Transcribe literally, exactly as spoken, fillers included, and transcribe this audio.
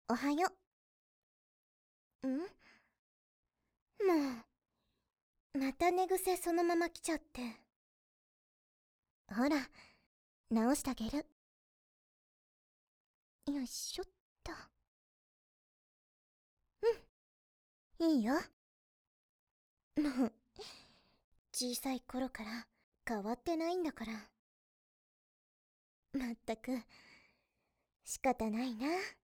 おはよう。んもう、また寝癖そのまま来ちゃって。ほら、直してあげる。よいしょっと。うん、いいよ。もう、小さい頃から変わってないんだから。まったく、仕方ないな。